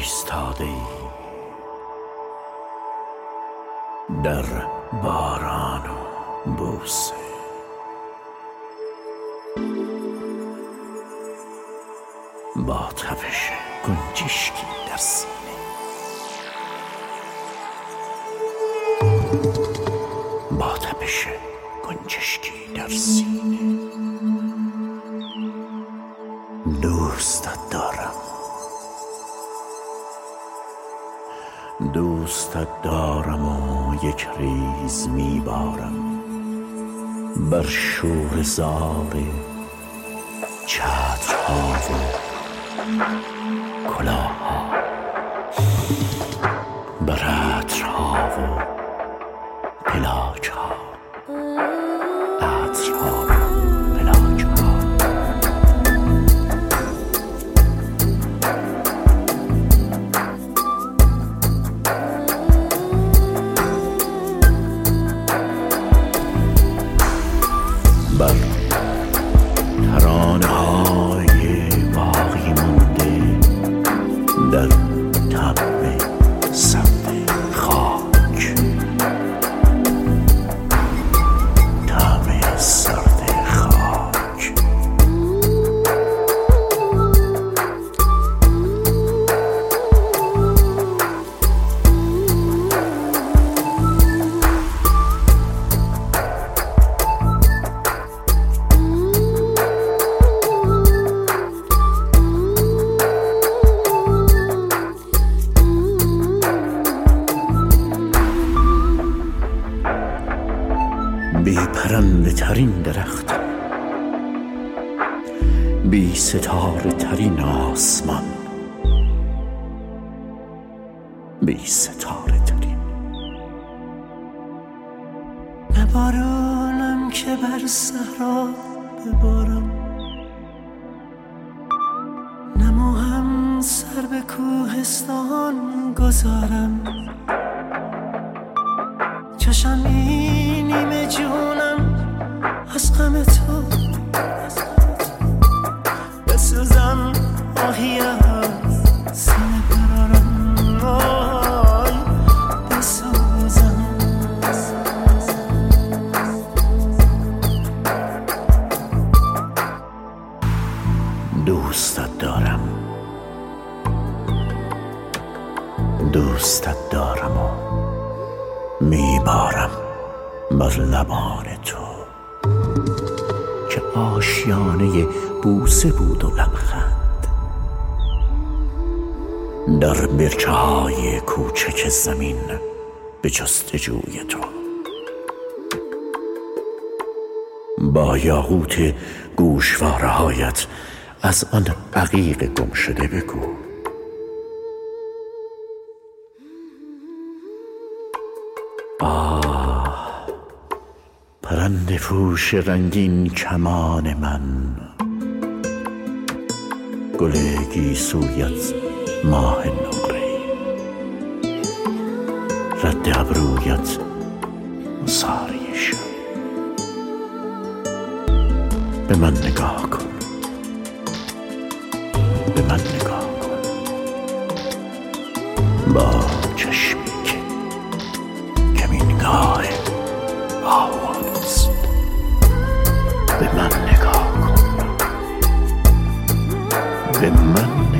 ایستاده ای در باران و بوسه، با تپش گنجشکی در سینه، با تپش گنجشکی در سینه. دوستت دارم، دوستت دارم و یک ریز میبارم بر شور زار چترها و کلاهها، بر عطرها و پلاچها، عطرها و پلاچها. بر ترانه های باقی مانده در طبع سبز خاک، طعم سرد خاک. بی پرنده ترین درخت، بی ستاره ترین آسمان، بی ستاره ترین. نه بارانم که بر صحرا ببارم، نه موهم سر به کوهستان گذارم. چشم این نیمه جونم از غم تو بسوزم، آهی از سینه برارم، آی بسوزم. دوستت دارم، دوستت دارم و میبارم بر لبان تو که آشیانه بوسه بود و لبخند، در برچه های کوچک زمین به جستجوی تو. با یاقوت گوشواره هایت از آن عقیق گم شده بگو. پرنده پوش رنگین کمان من، گل گیسویت ماه نقره‌ای، رد ابرویت ساری شب. به من نگاه کن، به من نگاه کن، با چشمی که کمینگاه آوانست. به من نگاه کن، به من